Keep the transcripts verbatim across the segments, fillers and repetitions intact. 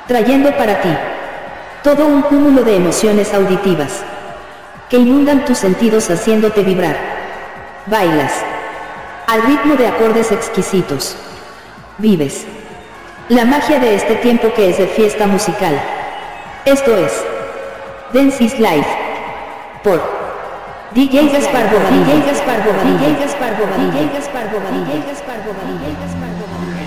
trayendo para ti todo un cúmulo de emociones auditivas que inundan tus sentidos haciéndote vibrar. Bailas al ritmo de acordes exquisitos. Vives la magia de este tiempo que es de fiesta musical. Esto es Dance is Life por D J Gaspar Bobadilla. D J Gaspar Bobadilla. D J Gaspar Bobadilla. D J Gaspar Bobadilla. D J Gaspar Bobadilla. D J Gaspar Bobadilla.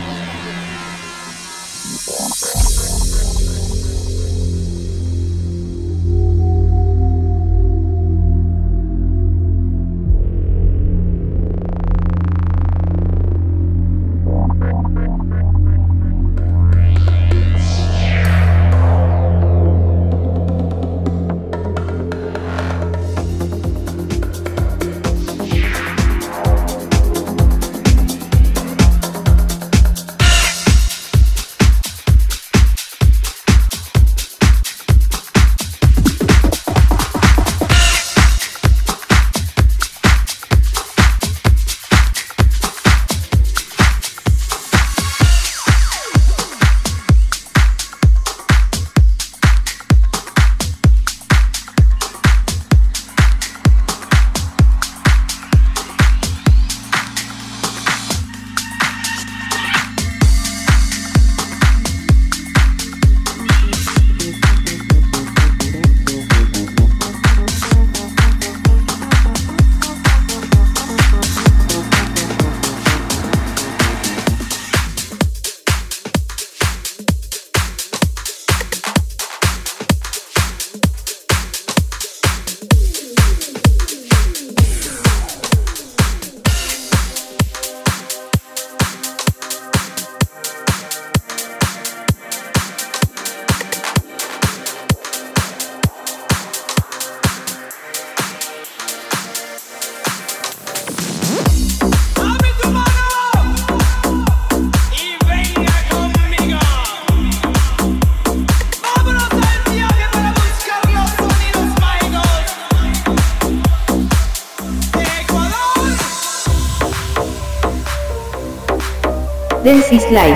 Dance is Life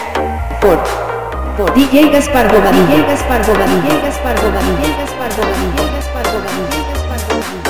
por, por D J Gaspar Bobadilla. D J Gaspar Bobadilla. D J Gaspar Bobadilla. D J Gaspar Bobadilla. D J Gaspar Bobadilla. D J Gaspar Bobadilla.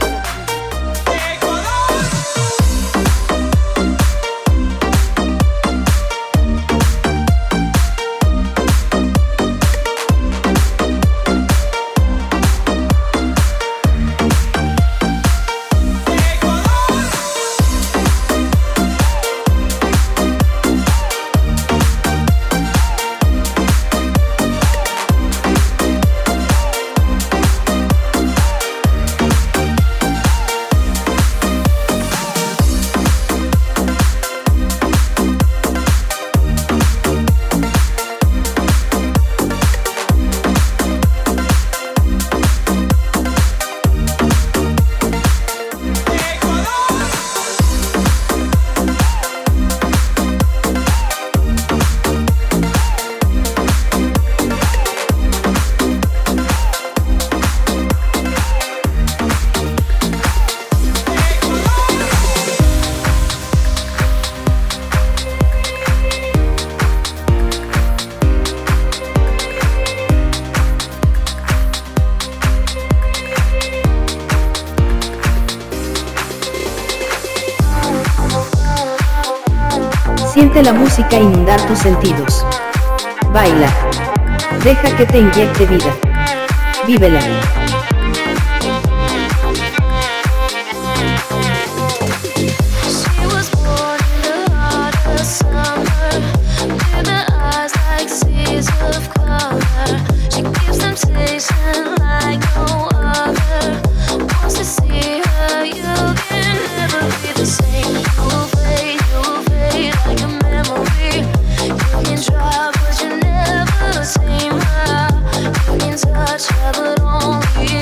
Siente la música inundar tus sentidos. Baila. Deja que te inyecte vida. Vívela. Touch her, but only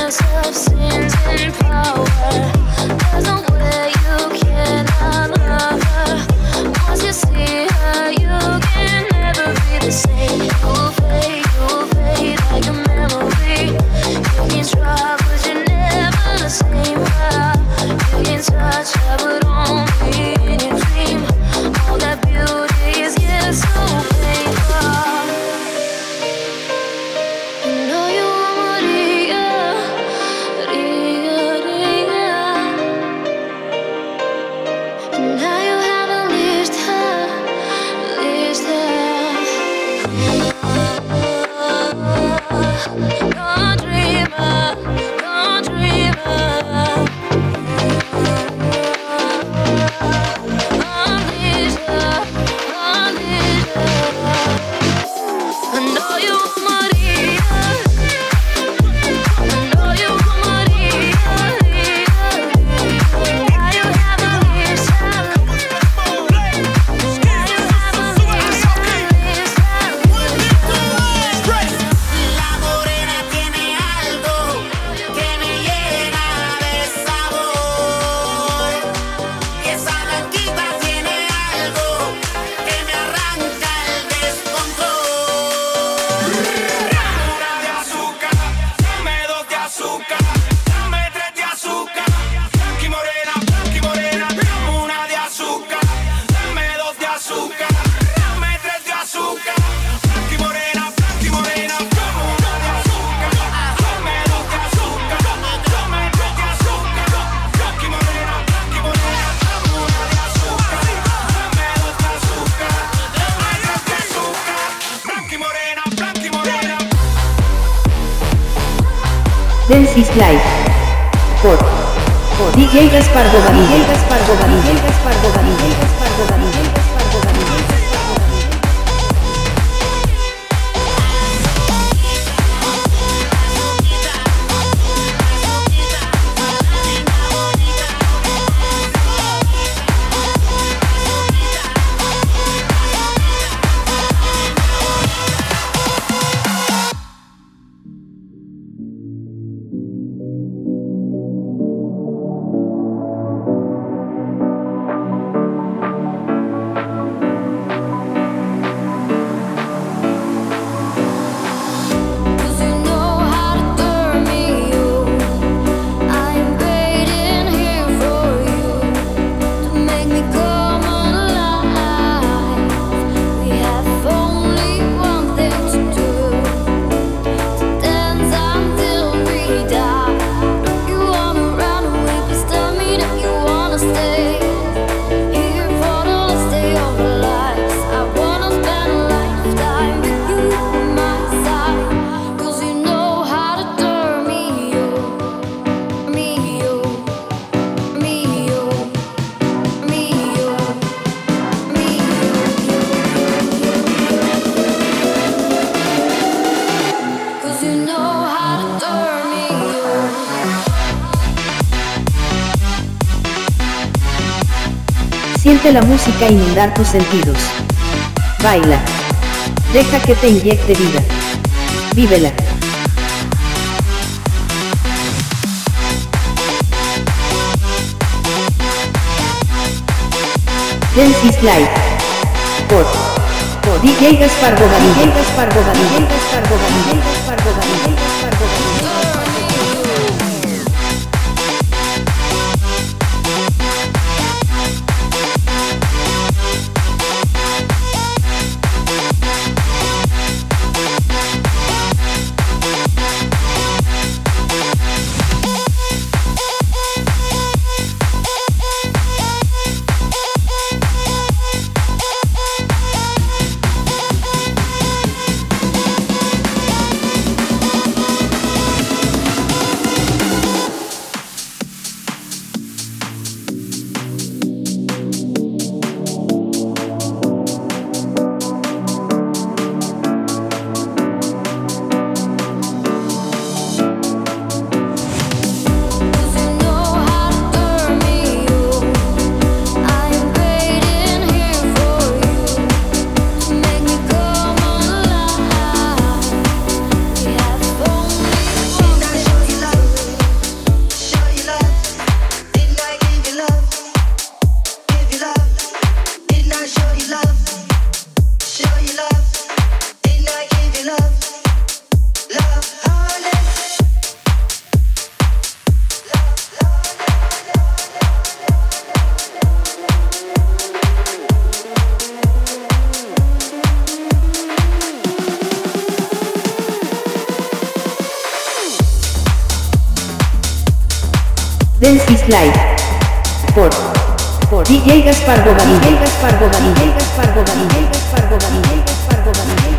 Dance is Life por, por D J Gaspar Bobadilla, D J Gaspar Bobadilla, D J Gaspar Bobadilla, D J Gaspar Bobadilla, D J Gaspar Bobadilla. Siente la música inundar tus sentidos. Baila. Deja que te inyecte vida. Vívela. Dance is Life por, por D J Gaspar Bobadilla, D J Gaspar Bobadilla, D J Gaspar Bobadilla, D J Gaspar Bobadilla, D J Gaspar Bobadilla. Dance is Life. Por, por D J Gaspar Bobadilla. D J Gaspar Bobadilla. D J Gaspar Bobadilla. D J Gaspar Bobadilla. D J Gaspar Bobadilla.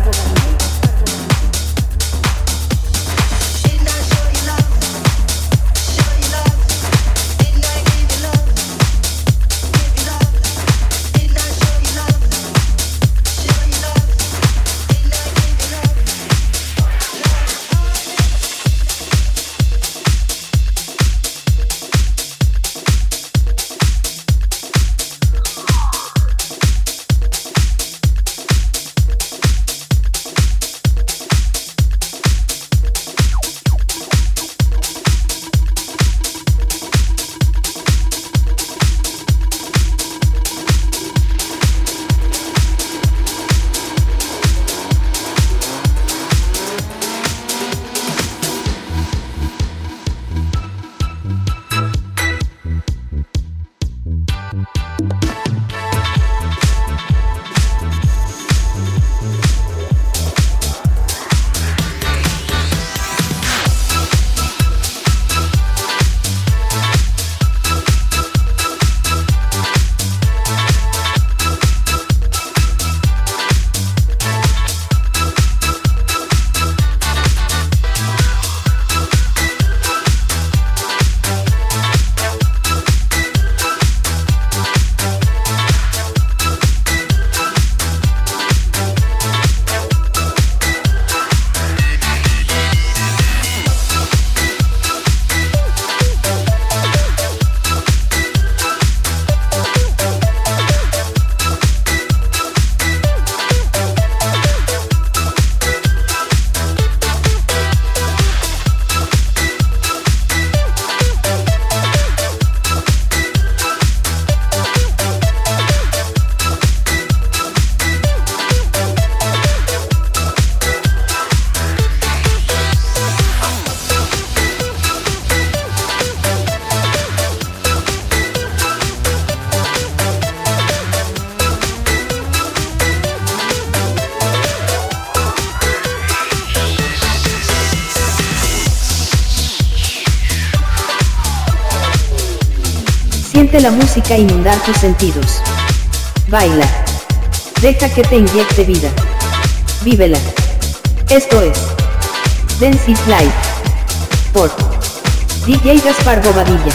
Siente la música inundar tus sentidos. Baila. Deja que te inyecte vida. Vívela. Esto es Dance is Life. Por D J Gaspar Bobadilla.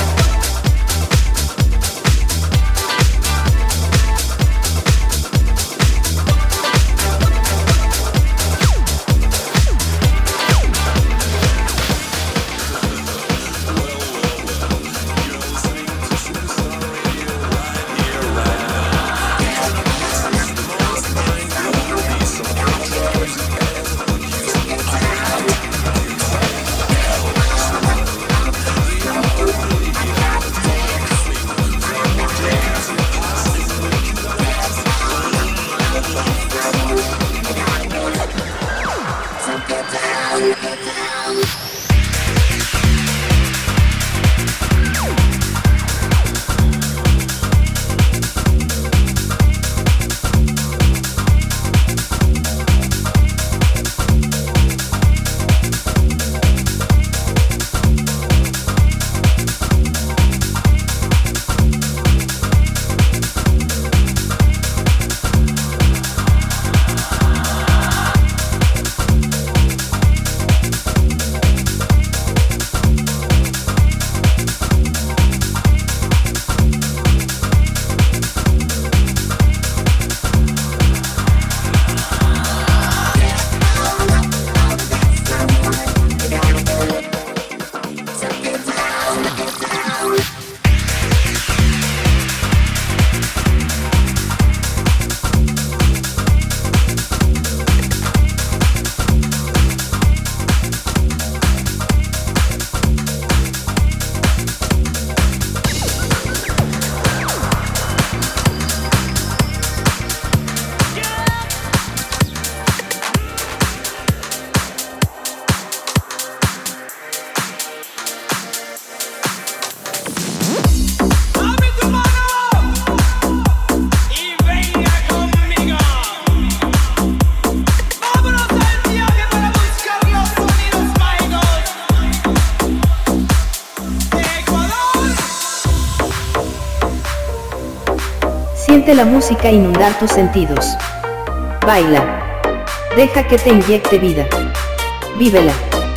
Siente la música inundar tus sentidos. Baila. Deja que te inyecte vida. Vívela.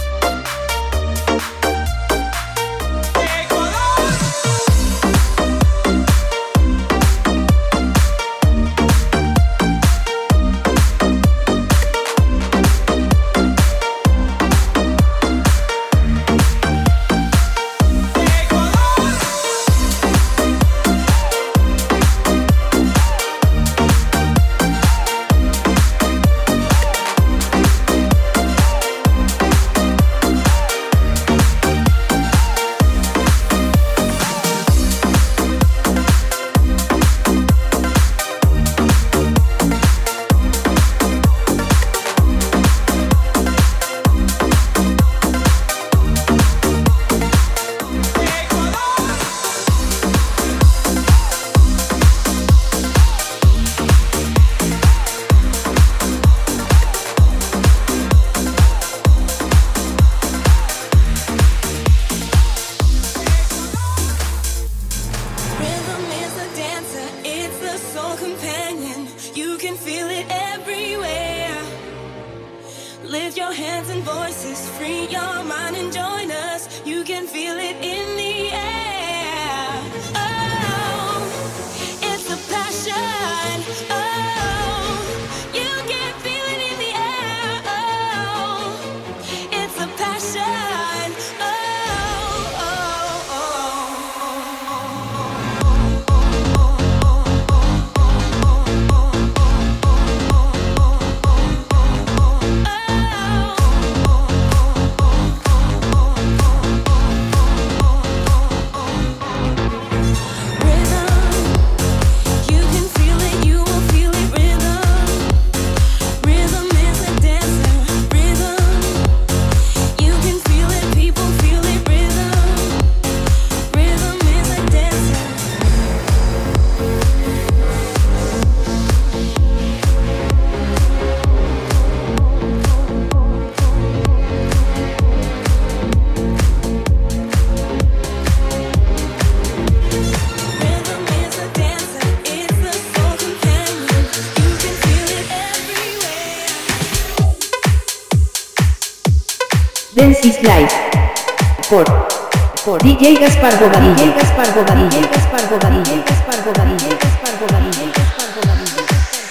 Dance is Life. Por, por D J Gaspar Bobadilla. D J Gaspar Bobadilla. D J Gaspar Bobadilla. D J Gaspar Bobadilla. D J Gaspar Bobadilla. D J Gaspar Bobadilla.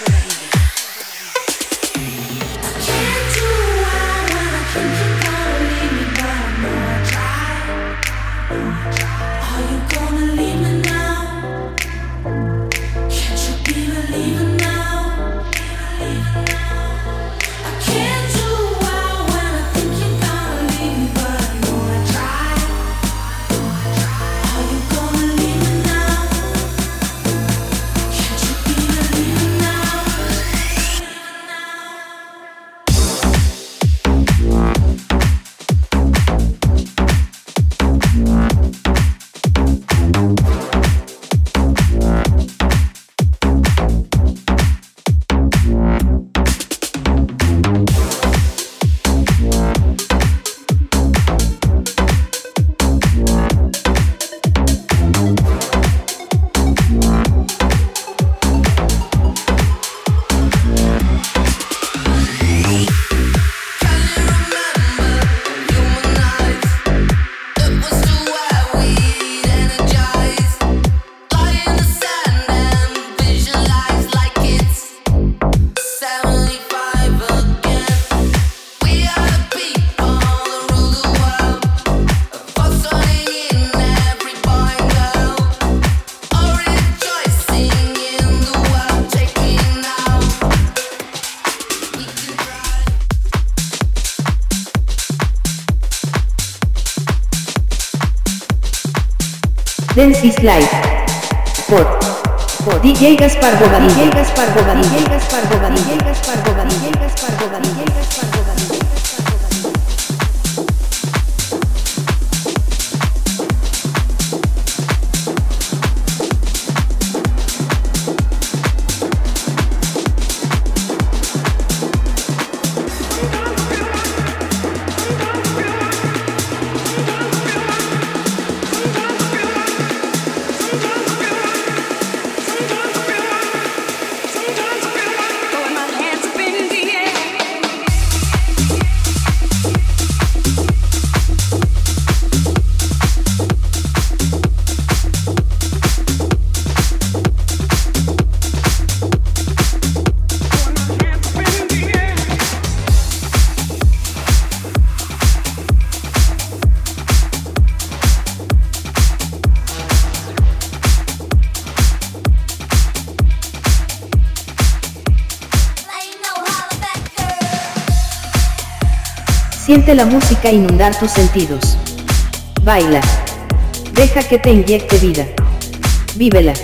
Dance is Life. Por, por D J Gaspar Bobadilla. D J Gaspar Bobadilla. D J Gaspar Bobadilla. D J Gaspar Bobadilla. D J Gaspar Bobadilla. D J Gaspar Bobadilla. We'll be right back. Siente la música inundar tus sentidos. Baila. Deja que te inyecte vida. Vívela.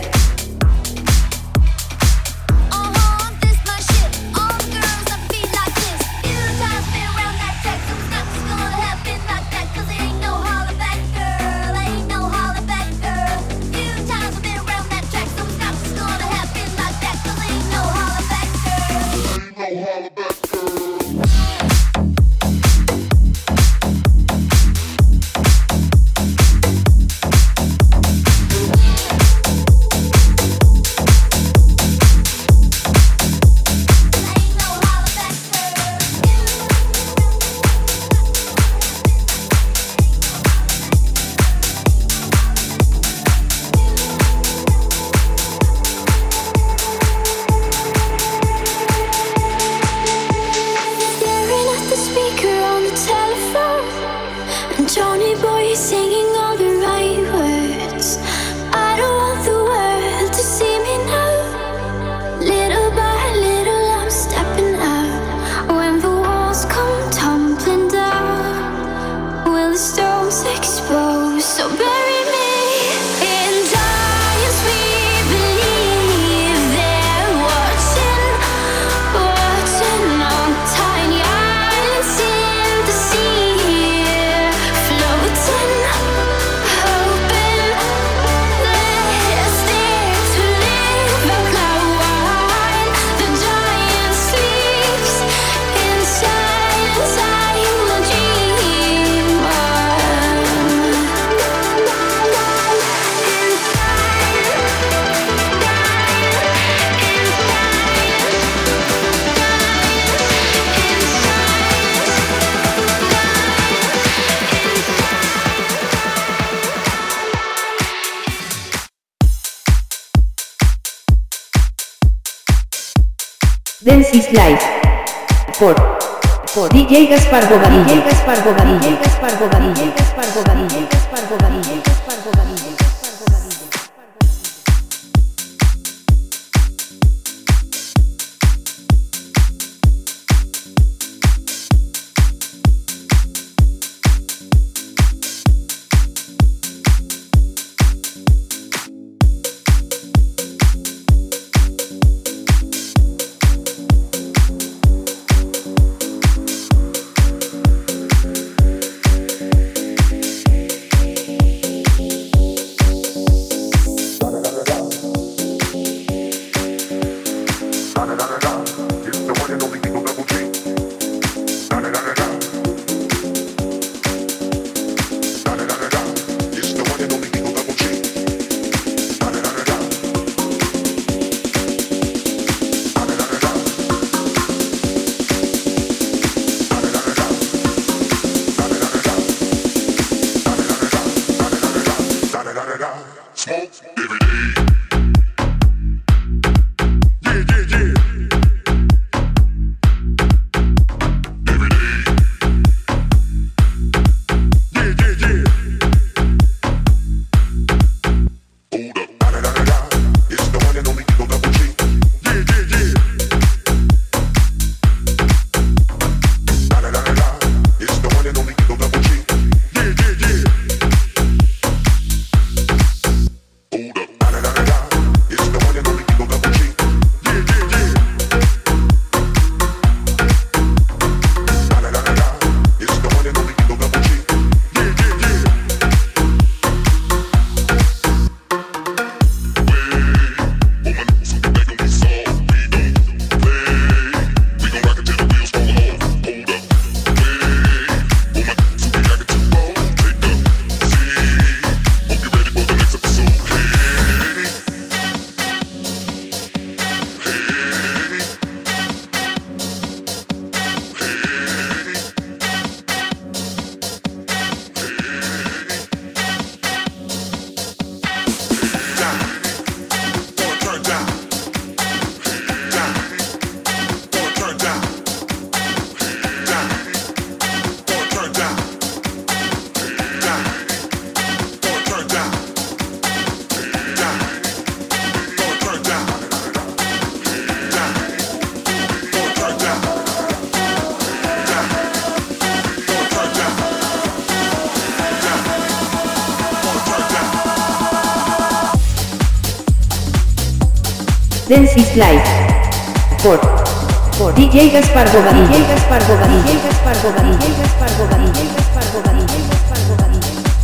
Dance is Life por, por D J Gaspar Bobadilla, D J Gaspar Bobadilla, D J Gaspar Bobadilla, D J Gaspar Bobadilla, D J Gaspar Bobadilla, D J Gaspar Bobadilla. Hold up. Dance is Life. Por, por D J Gaspar Bobadilla. D J Gaspar Bobadilla. D J Gaspar Bobadilla. D J Gaspar Bobadilla. D J Gaspar Bobadilla. D J Gaspar Bobadilla.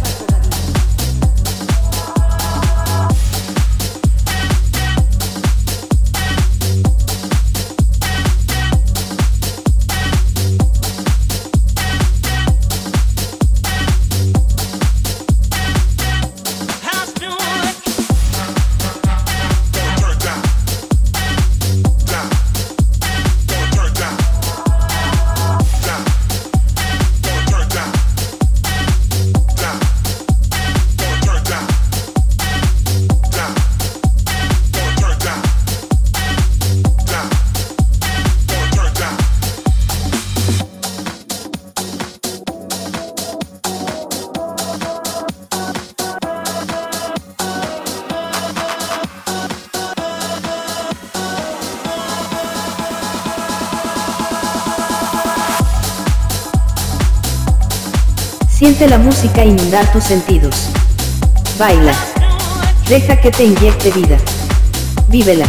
Siente la música inundar tus sentidos. Baila. Deja que te inyecte vida. Vívela.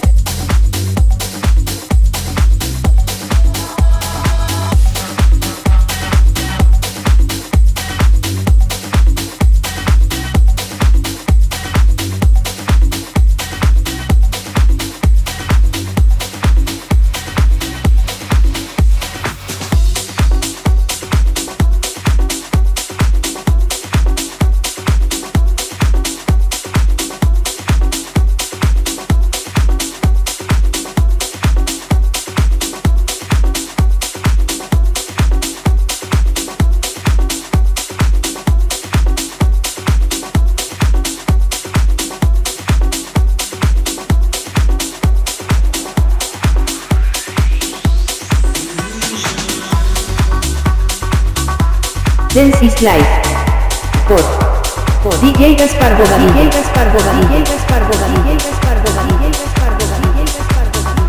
Dance is Life. Por, por D J Gaspar Bobadilla. D J Gaspar Bobadilla. D J Gaspar Bobadilla. D J Gaspar Bobadilla. D J Gaspar Bobadilla. D J Gaspar Bobadilla.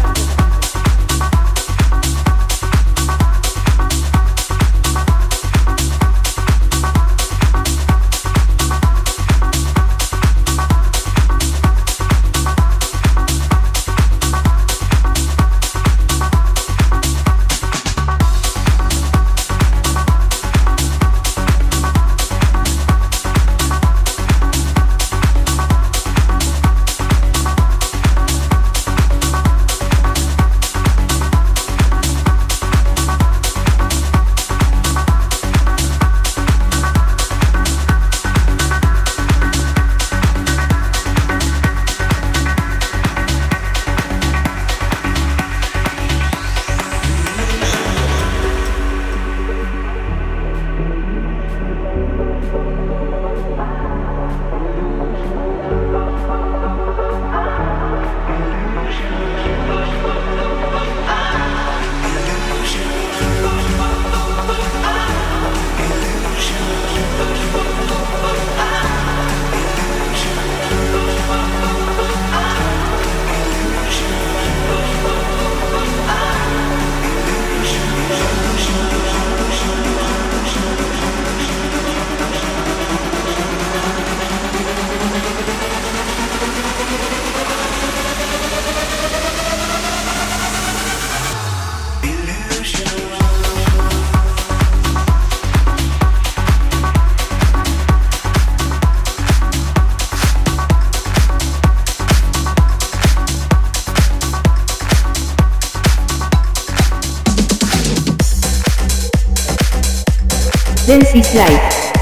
Dance is Life.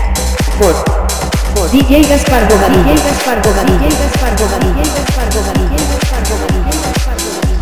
Por, por D J Gaspar Bobadilla. D J Gaspar Bobadilla. D J Gaspar Bobadilla. D J Gaspar Bobadilla. D J Gaspar Bobadilla. D J Gaspar Bobadilla.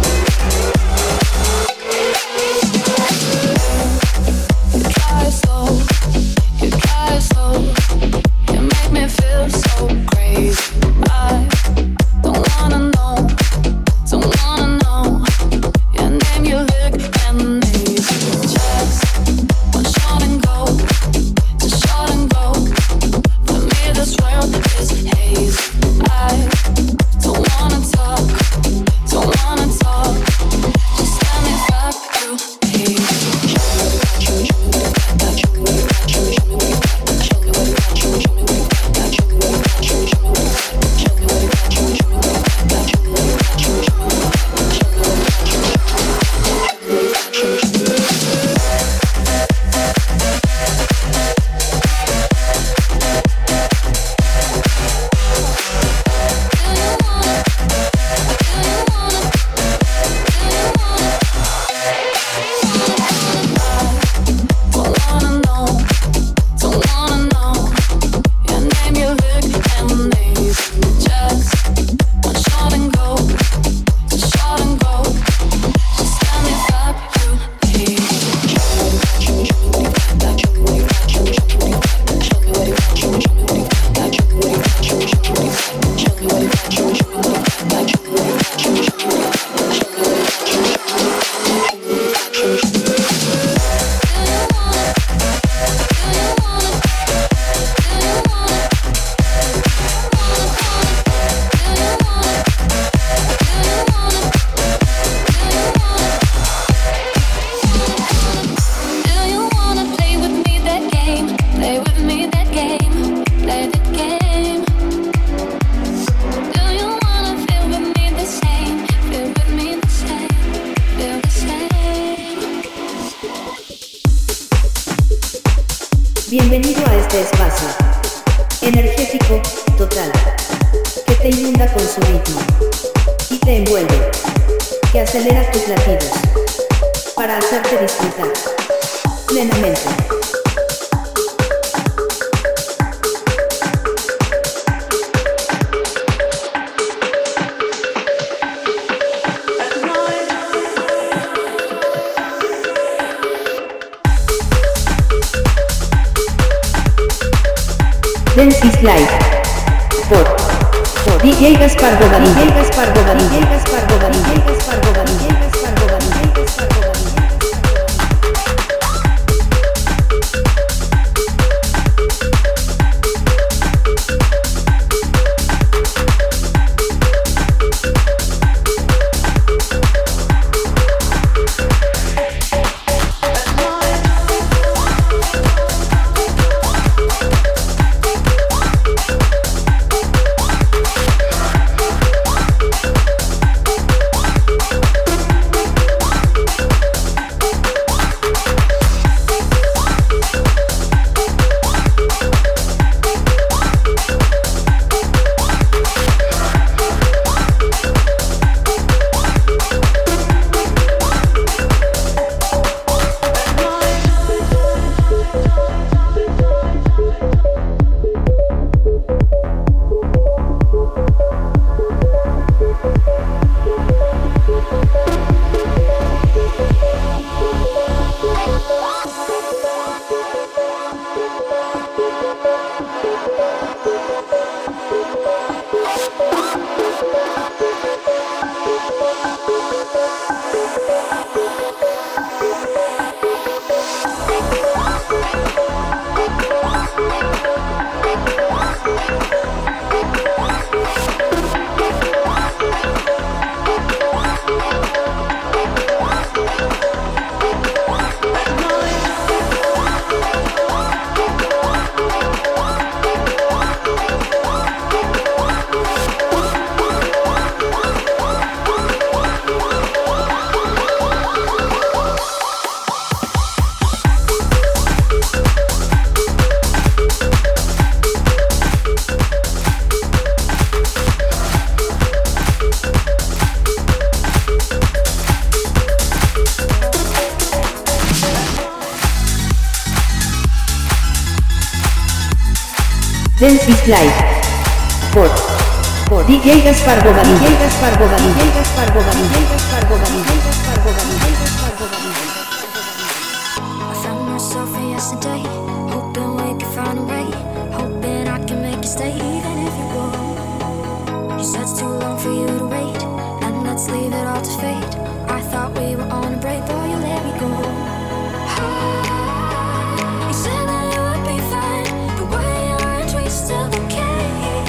Don't Energético, total. Que te inunda con su ritmo. Y te envuelve. Que acelera tus latidos. Para hacerte disfrutar. Plenamente. Densis Live. Por, por D J Gaspar Bobadilla. D J Gaspar Bobadilla. D J Gaspar Bobadilla. D J Gaspar Bobadilla. D J Gaspar Bobadilla. D J Gaspar Bobadilla. Densis Live. Por, por D J Gaspar Bobadilla. D J Gaspar Bobadilla. D J Gaspar Bobadilla. D J Gaspar Bobadilla. D J Gaspar Bobadilla. D J Gaspar Bobadilla. I found myself here yesterday, hoping we could find a way, hoping I can make you stay even if you won't. You said it's too long for you to wait, and let's leave it all to fate. I thought we were on a break, boy, you let me go. You said that it would be fine, the way you are still okay.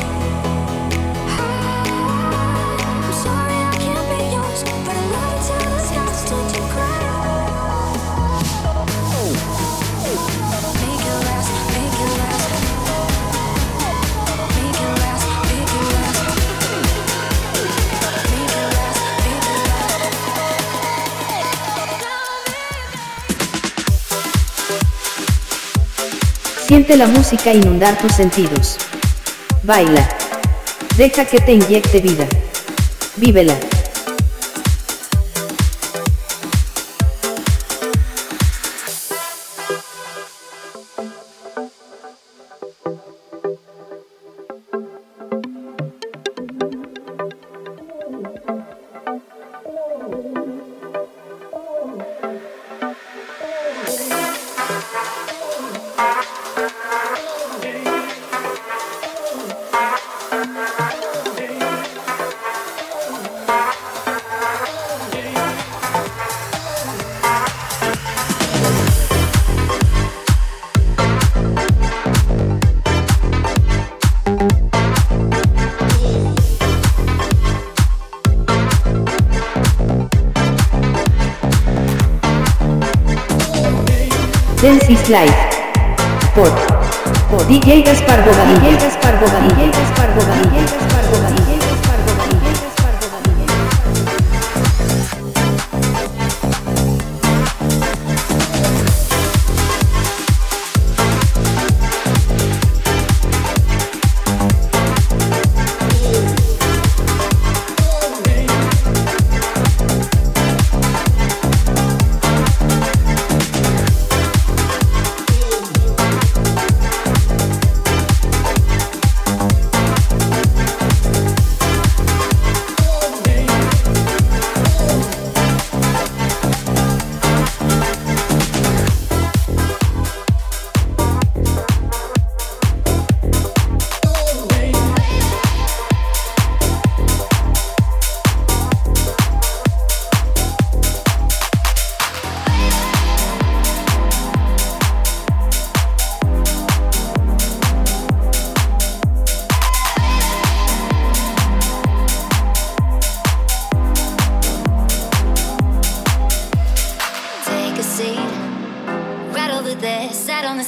I'm sorry I can't be yours, but I love you till the skies turn to gray. Make it last, make it last. Make it last, make it last. Make it last, make it last. Siente la música inundar tus sentidos. Baila. Deja que te inyecte vida. Vívela. Densis Live. Por, por D J Gaspar Bobadilla. D J Gaspar Bobadilla. D J Gaspar Bobadilla. D J Gaspar Bobadilla. D J Gaspar Bobadilla. D J Gaspar Bobadilla.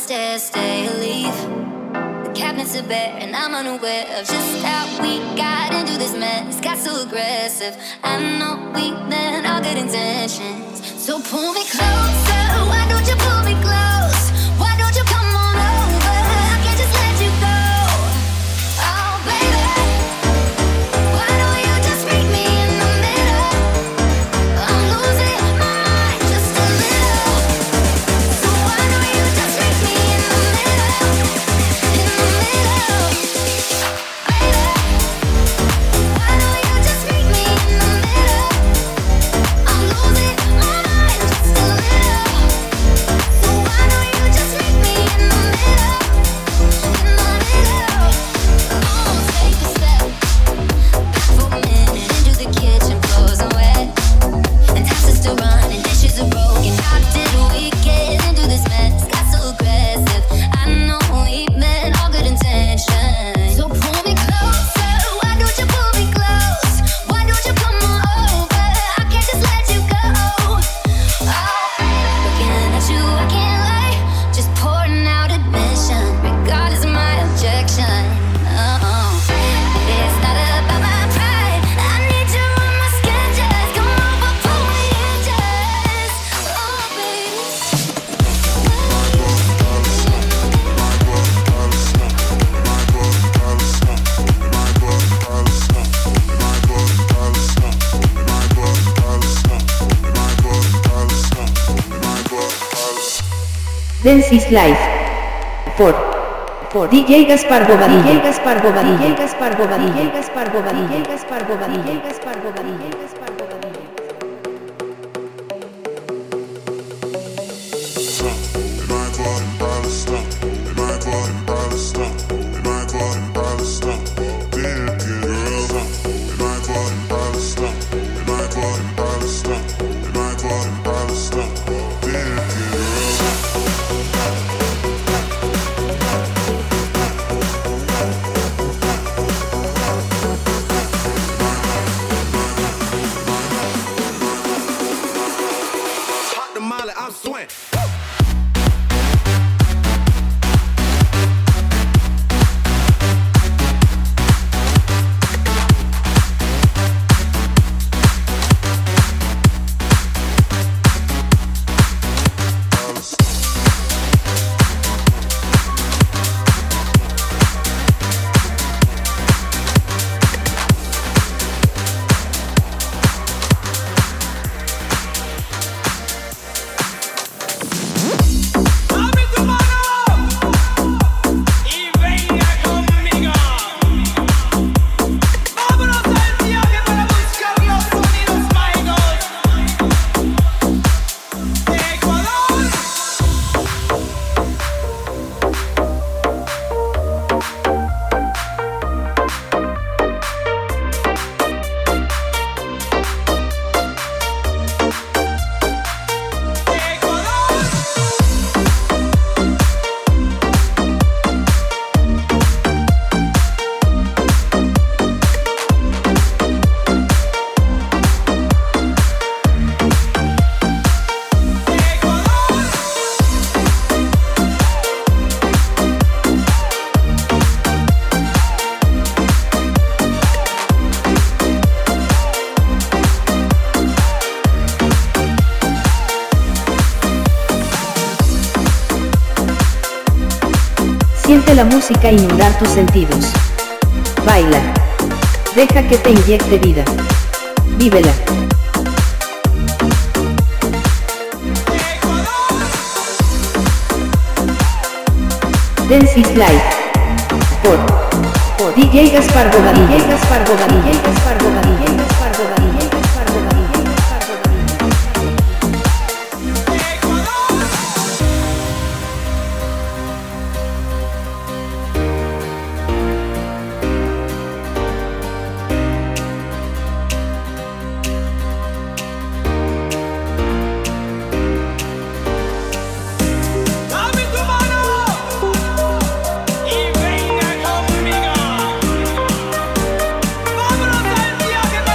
stay, stay or leave. The cabinets are bare and I'm unaware of just how we got into this mess. Got so aggressive. I know we meant all good intentions. So pull me closer. Why don't you pull me close? Why don't you come on over? I can't just let you go. Oh baby, why don't you just meet me in the middle? I'm losing my mind just a little. So why don't you just meet me in the middle? In the middle, baby. Why don't you just meet me in the middle? I'm losing my mind just a little. So why don't you just meet me in the middle? In the middle. Oh, take a step back for a minute into the kitchen, floors are wet, and taps are still running, dishes are broken. How did we get into this mess? Got so aggressive. I know we meant all good intentions. So pull me closer. Why don't you pull me close? Why don't you come on over? I can't just let you go. Oh, looking at you, I can't lie. Just pouring out admission, regardless of my objection. Uh-uh. It's not about my pride. I need you on my skin. Just come over, pull me in, just. Oh, baby. Dance is Life. Por. Por D J Gaspar Bobadilla. D J Gaspar Bobadilla. D J Gaspar Bobadilla. D J Gaspar Bobadilla. D J Gaspar Bobadilla. D J Gaspar Bobadilla. D J Gaspar Bobadilla. Pop the molly, I'm swing. Siente la música inundar tus sentidos. Baila. Deja que te inyecte vida. Vívela. Dance is Life. Por. Por D J Gaspar Bobadilla. D J Gaspar Bobadilla. D J Gaspar Bobadilla. D J Gaspar Bobadilla. D J Gaspar Bobadilla. D J Gaspar Bobadilla. Dame tu mano y venga conmigo. Vámonos al día que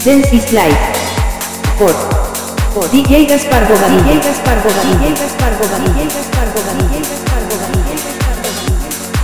Dance is Life. Por, por D J Gaspar Boganilla. D J Gaspar Boganilla. D J Gaspar Boganilla. D J Gaspar Boganilla. D J Gaspar Boganilla. D J Gaspar Boganilla.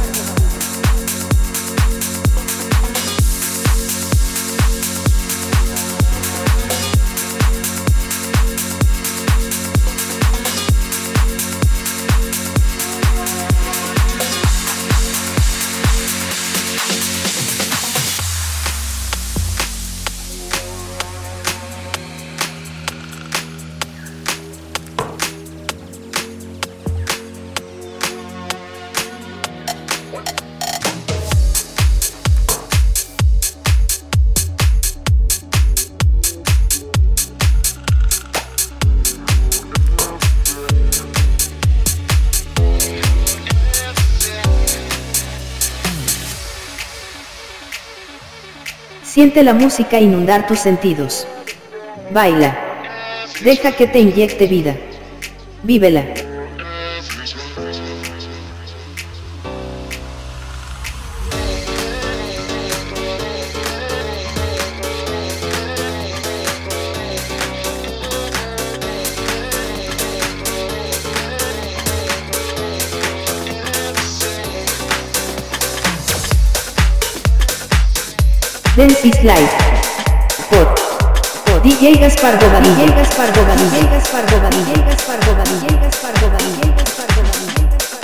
Siente la música inundar tus sentidos. Baila. Deja que te inyecte vida. Vívela. Dance is Life. Por, por D J Gaspar Boganilla. D J Gaspar Boganilla. D J Gaspar Boganilla. D J Gaspar Boganilla. D J Gaspar Boganilla. D J Gaspar Boganilla.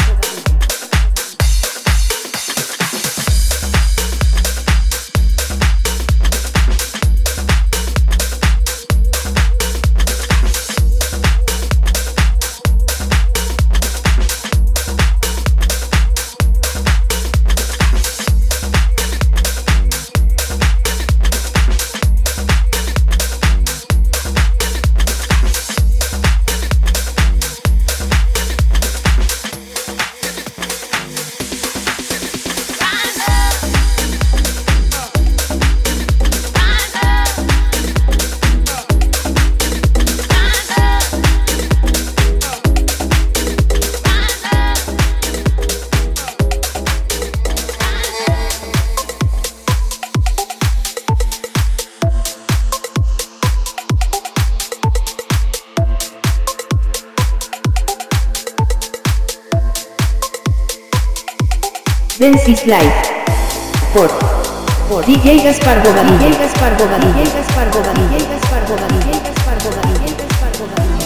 Dance is Life. Por, por D J Gaspar Boganilla. D J Gaspar Boganilla. D J Gaspar Boganilla. D J Gaspar Boganilla. D J Gaspar Boganilla. D J Gaspar Boganilla.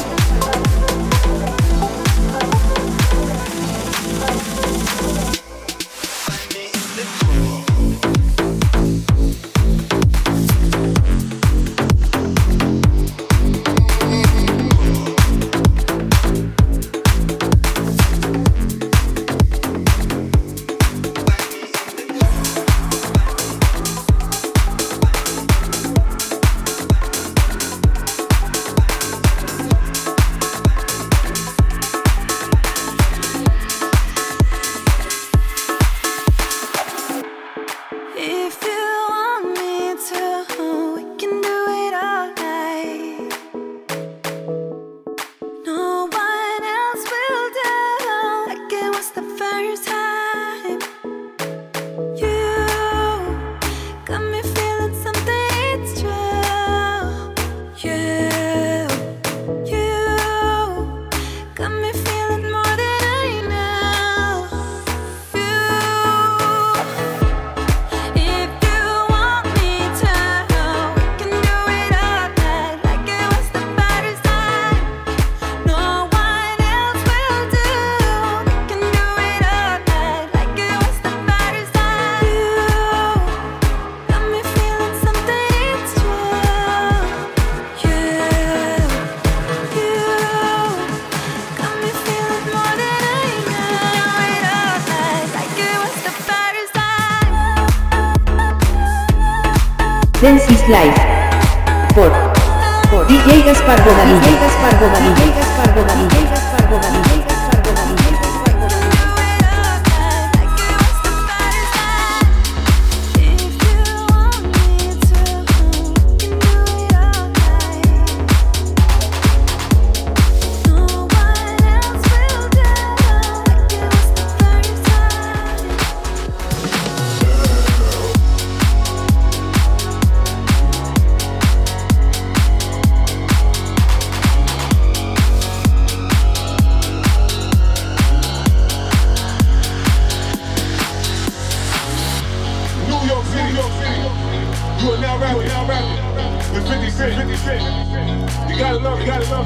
Dance is Life. Por, por D J Gaspar Boganilla. D J Gaspar Boganilla. D J Gaspar Boganilla. D J Gaspar Boganilla. D J Gaspar Boganilla. D J Gaspar Boganilla.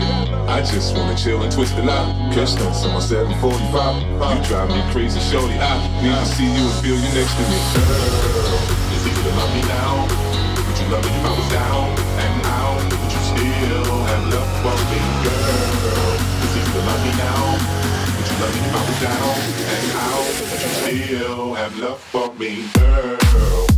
I just wanna chill and twist it out. Catch notes on my seven forty-five. You drive me crazy, shorty. I need to see you and feel you next to me. Girl, it's easy to love me now. Would you love me if I was down and out? Would you still have love for me? Girl, it's easy to love me now. Would you love me if I was down and out? Would you still have love for me? Girl.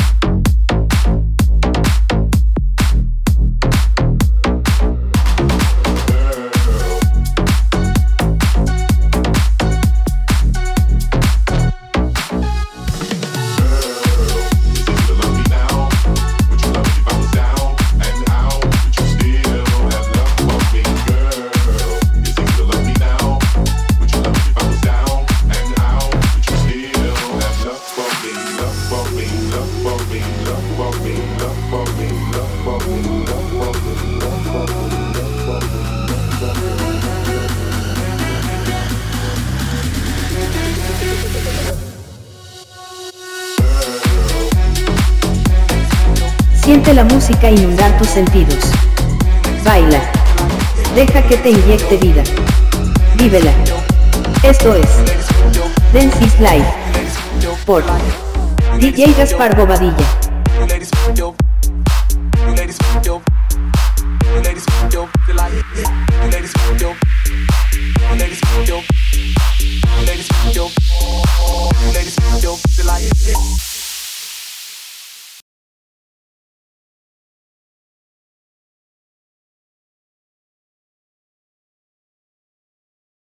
Siente la música inundar tus sentidos. Baila. Deja que te inyecte vida. Vívela. Esto es Dance is Life por D J Gaspar Bobadilla.